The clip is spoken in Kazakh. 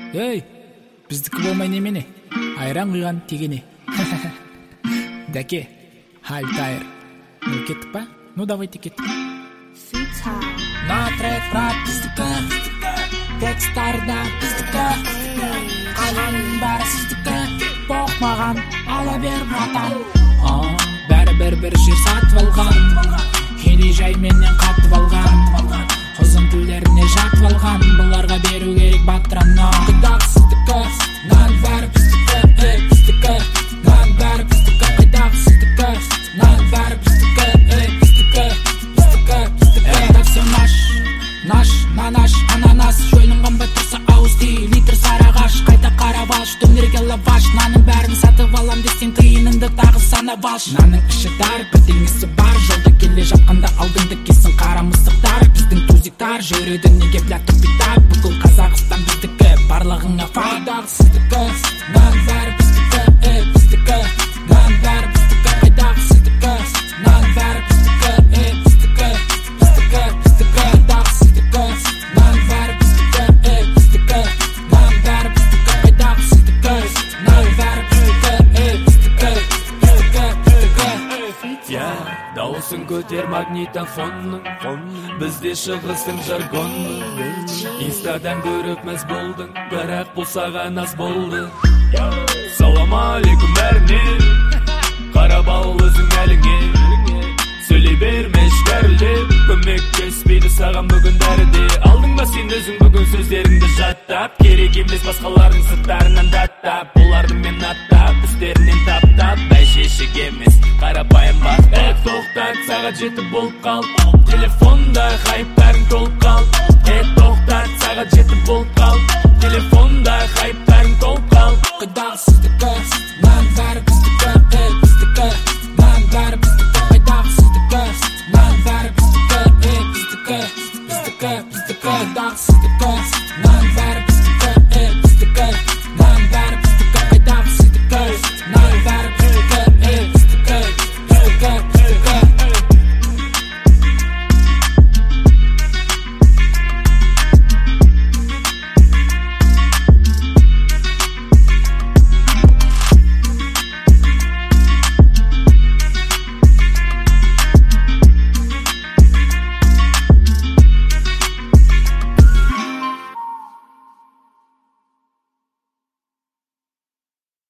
Ей, біздікі болмай немене? Айран құйған тегене. Дәке, Альтайр. Ну, кеттік па? Ну, давайте кеттік. На трек пропиздікі, текстарда пиздікі, қаланың бәрі сіздікі, боқмаған ала бер братан. Бәрі бір жер сатып алған, кедей жай менен қатып алған, ұзын тілдеріне жатып алған, бұларға беру керек батыраннан. Қидақсыздікі, нан бәрі пиздікі, пиздікі, нан бәрі пиздікі, қидақсыздікі, нан бәрі пиздікі, пиздікі, пиздікі, пиздікі. Так все наш, нанаш, ананас, шөлін қамбай тұрса ауыз тей, литр сарағаш, қайта қарап алш, төңірге лаваш, наның бәрін сатып алам десең тиыныңды тағы санап алш. Наның іші дар, бірдеңесі бар, жолда келе жатқанда алдыңды кесін қара мысықтар, біздің тузиктар жүреді неге блядь тупитап, бүкіл Қазақстан біздікі, барлығыңа қайдағысыздікі, нан бәрі біздікі, біздікі, нан бәрі біздікі, қайдағысыздікі, нан бәрі біздікі, біздікі, біздікі, біздікі, қайдағысыздікі, нан бәрі біздікі, біздікі, нан бәрі біздікі, қайдағысыздікі, нан бәрі біздікі, біздікі, біздікі, біздікі. Дауысын көтер магнитофонның, бізде шығысың жаргонның. Инстадан көріп мәз болдың, бірақ бұл саған аз болды. Салам алейкум бәріне, қарап ал өзің әліңе. Сөйлей бермеш бәрілеп, көмектеспейді саған бүгін дәріде. Алдың ба сен өзің бүгін сөздеріңді жаттап, керек емес басқалардың сырттарынан даттап, оларды мен аттап, үстерінен таптап, бәйшешік емес қарапайым бақтап. Тоқтат, сағат жеті болып қал, телефонда хайп бәрің толып қал. Тоқтат, сағат жеті болып қал, телефонда хайп бәрің толып қал. Қайдағысыздікі, нан бәрі біздікі, біздікі, нан бәрі біздікі, қайдағысыздікі, нан бәрі біздікі, біздікі, біздікі, біздікі, қайдағысыздікі, нан бәрі